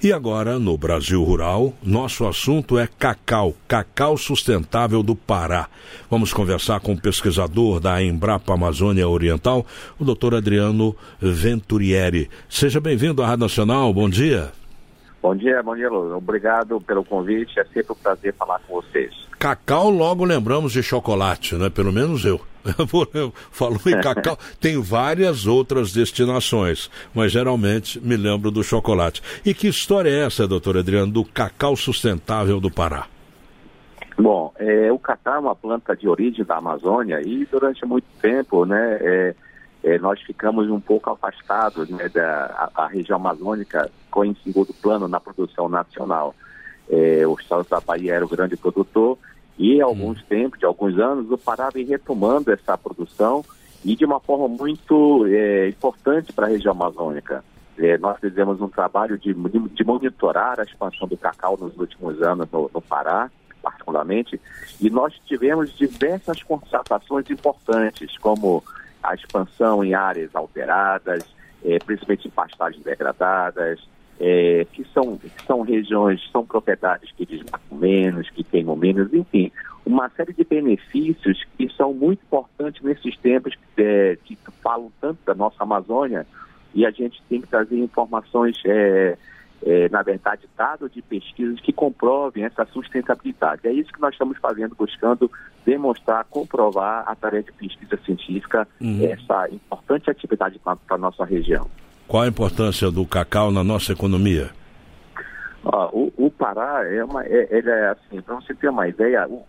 E agora, no Brasil Rural, nosso assunto é cacau sustentável do Pará. Vamos conversar com o pesquisador da Embrapa Amazônia Oriental, o Dr. Adriano Venturieri. Seja bem-vindo à Rádio Nacional, bom dia. Bom dia, Luz. Obrigado pelo convite, é sempre um prazer falar com vocês. Cacau, logo lembramos de chocolate, né? Pelo menos eu. Falou em cacau, tem várias outras destinações, mas geralmente me lembro do chocolate. E que história é essa, doutor Adriano, do cacau sustentável do Pará? Bom, o cacau é uma planta de origem da Amazônia e durante muito tempo, né, nós ficamos um pouco afastados, né, a região amazônica ficou em segundo plano na produção nacional. O estado da Bahia era o grande produtor e há alguns anos, o Pará vem retomando essa produção e de uma forma muito importante para a região amazônica. Nós fizemos um trabalho de monitorar a expansão do cacau nos últimos anos no Pará, particularmente, e nós tivemos diversas constatações importantes, como a expansão em áreas alteradas, principalmente em pastagens degradadas, que são regiões, são propriedades que desmatam menos, que queimam menos, enfim, uma série de benefícios que são muito importantes nesses tempos que falam tanto da nossa Amazônia, e a gente tem que trazer informações, na verdade, dados de pesquisas que comprovem essa sustentabilidade. É isso que nós estamos fazendo, buscando demonstrar, comprovar, através de pesquisa científica, essa importante atividade para a nossa região. Qual a importância do cacau na nossa economia? O Pará ele é assim, para você ter uma ideia, o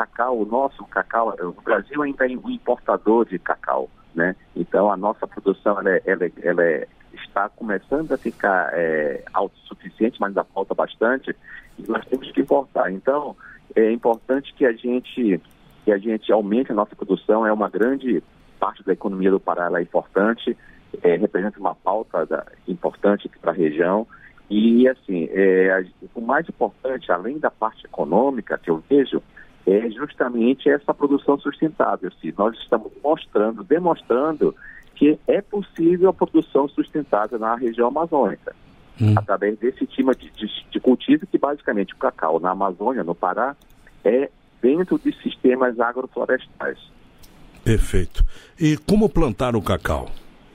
Brasil ainda é um importador de cacau, né? Então a nossa produção ela está começando a ficar autossuficiente, mas ainda falta bastante, e nós temos que importar. Então é importante que a gente aumente a nossa produção, é uma grande parte da economia do Pará, ela é importante, representa uma pauta importante para a região. E, assim, o mais importante, além da parte econômica que eu vejo, é justamente essa produção sustentável. Nós estamos demonstrando que é possível a produção sustentável na região amazônica, através desse tipo de cultivo que, basicamente, o cacau na Amazônia, no Pará, é dentro de sistemas agroflorestais. Perfeito. E como plantar o cacau?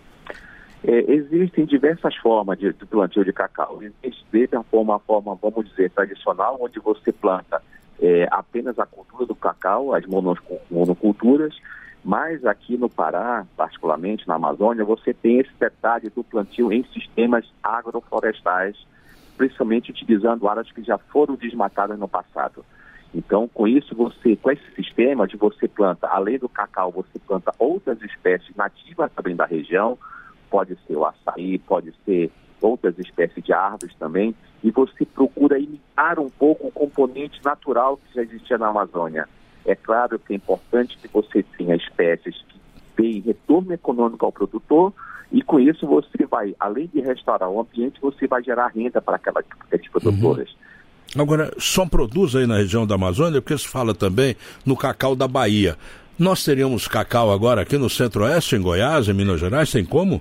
Existem diversas formas de plantio de cacau. Existe uma forma, vamos dizer, tradicional, onde você planta apenas a cultura do cacau, as monoculturas, mas aqui no Pará, particularmente na Amazônia, você tem esse detalhe do plantio em sistemas agroflorestais, principalmente utilizando áreas que já foram desmatadas no passado. Então, com isso, com esse sistema de você planta, além do cacau, você planta outras espécies nativas também da região, pode ser o açaí, pode ser outras espécies de árvores também, e você procura imitar um pouco o componente natural que já existia na Amazônia. É claro que é importante que você tenha espécies que deem retorno econômico ao produtor, e com isso você vai, além de restaurar o ambiente, você vai gerar renda para aquelas produtoras. Agora, só produz aí na região da Amazônia, porque se fala também no cacau da Bahia. Nós teríamos cacau agora aqui no Centro-Oeste, em Goiás, em Minas Gerais, tem como?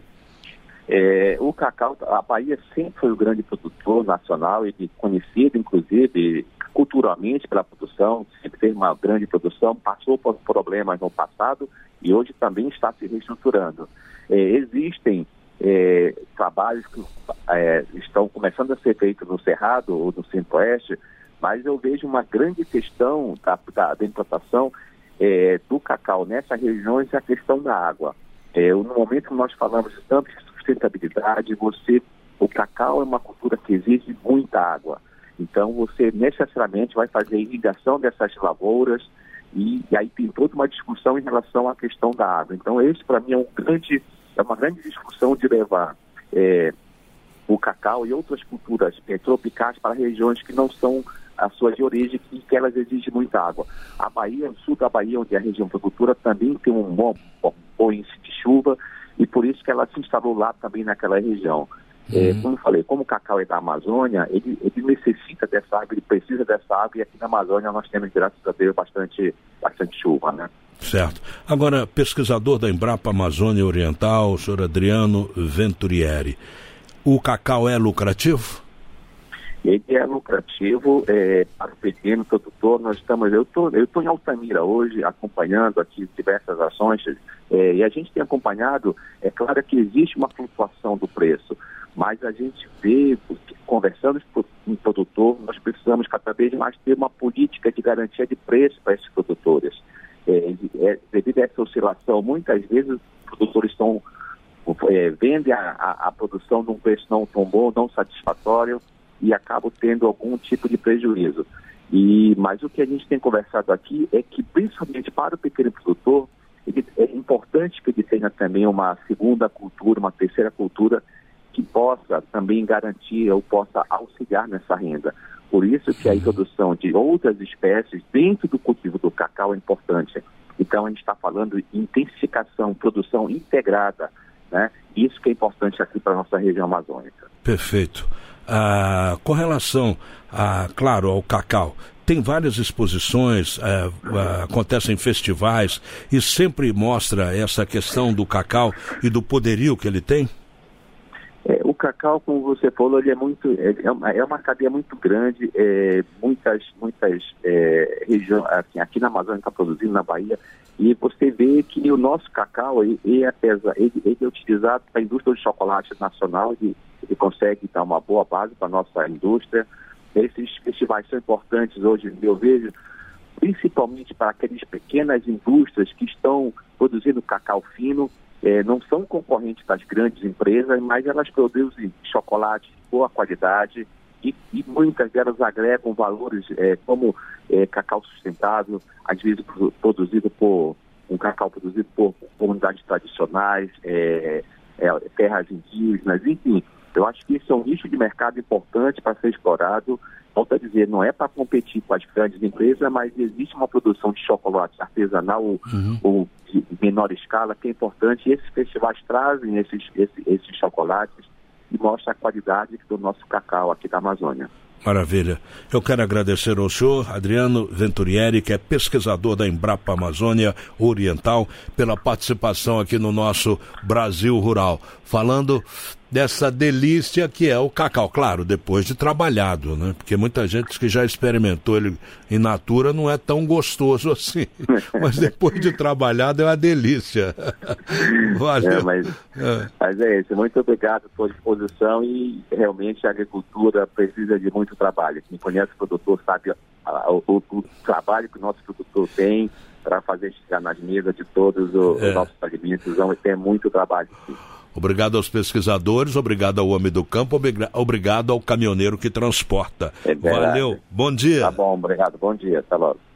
O cacau, a Bahia sempre foi o grande produtor nacional e conhecido, inclusive, culturalmente pela produção, sempre teve uma grande produção, passou por problemas no passado e hoje também está se reestruturando. Existem trabalhos que estão começando a ser feitos no Cerrado ou no Centro-Oeste, mas eu vejo uma grande questão da implantação do cacau nessas regiões, é a questão da água. No momento que nós falamos tanto de sustentabilidade, o cacau é uma cultura que exige muita água. Então você necessariamente vai fazer irrigação dessas lavouras e aí tem toda uma discussão em relação à questão da água. Então esse para mim é uma grande discussão de levar o cacau e outras culturas tropicais para regiões que não são a sua de origem e que elas exigem muita água. A Bahia, o sul da Bahia, onde é a região produtora, também tem um bom índice de chuva e por isso que ela se instalou lá também naquela região. Como eu falei, como o cacau é da Amazônia, ele necessita dessa água, ele precisa dessa água, e aqui na Amazônia nós temos, graças a Deus, bastante chuva, né? Certo. Agora, pesquisador da Embrapa Amazônia Oriental, o senhor Adriano Venturieri, o cacau é lucrativo? Ele é lucrativo para o pequeno produtor. Eu estou em Altamira hoje, acompanhando aqui diversas ações, e a gente tem acompanhado, é claro que existe uma flutuação do preço, mas a gente vê, conversando com o produtor, nós precisamos cada vez mais ter uma política de garantia de preço para esses produtores. Devido a essa oscilação, muitas vezes os produtores vendem a produção num preço não tão bom, não satisfatório, e acabam tendo algum tipo de prejuízo. Mas o que a gente tem conversado aqui é que, principalmente para o pequeno produtor, é importante que ele tenha também uma segunda cultura, uma terceira cultura, que possa também garantir ou possa auxiliar nessa renda. Por isso que a introdução de outras espécies dentro do cultivo do cacau é importante. Então, a gente está falando de intensificação, produção integrada, né? Isso que é importante aqui para a nossa região amazônica. Perfeito. Com relação, claro, ao cacau, tem várias exposições, acontecem festivais e sempre mostra essa questão do cacau e do poderio que ele tem? O cacau, como você falou, ele é uma cadeia muito grande, muitas regiões, assim, aqui na Amazônia está produzindo, na Bahia, e você vê que o nosso cacau, ele é utilizado para a indústria de chocolate nacional, ele consegue dar uma boa base para a nossa indústria. Esses festivais são importantes hoje, eu vejo, principalmente para aquelas pequenas indústrias que estão produzindo cacau fino, não são concorrentes das grandes empresas, mas elas produzem chocolate de boa qualidade e muitas delas agregam valores como cacau sustentável, às vezes cacau produzido por comunidades tradicionais, terras indígenas, enfim. Eu acho que isso é um nicho de mercado importante para ser explorado. Volto a dizer, não é para competir com as grandes empresas, mas existe uma produção de chocolate artesanal ou de menor escala que é importante. E esses festivais trazem esses chocolates e mostram a qualidade do nosso cacau aqui da Amazônia. Maravilha. Eu quero agradecer ao senhor Adriano Venturieri, que é pesquisador da Embrapa Amazônia Oriental, pela participação aqui no nosso Brasil Rural, falando dessa delícia que é o cacau, claro, depois de trabalhado, né? Porque muita gente que já experimentou ele in natura não é tão gostoso assim, mas depois de trabalhado é uma delícia. Valeu. Mas é isso, muito obrigado por sua disposição e realmente a agricultura precisa de muito trabalho. Quem conhece o produtor sabe o trabalho que o nosso produtor tem para fazer chegar nas mesas de todos os nossos alimentos, vamos ter muito trabalho, sim. Obrigado aos pesquisadores, obrigado ao homem do campo, obrigado ao caminhoneiro que transporta. Valeu, bom dia. Tá bom, obrigado, bom dia, até logo.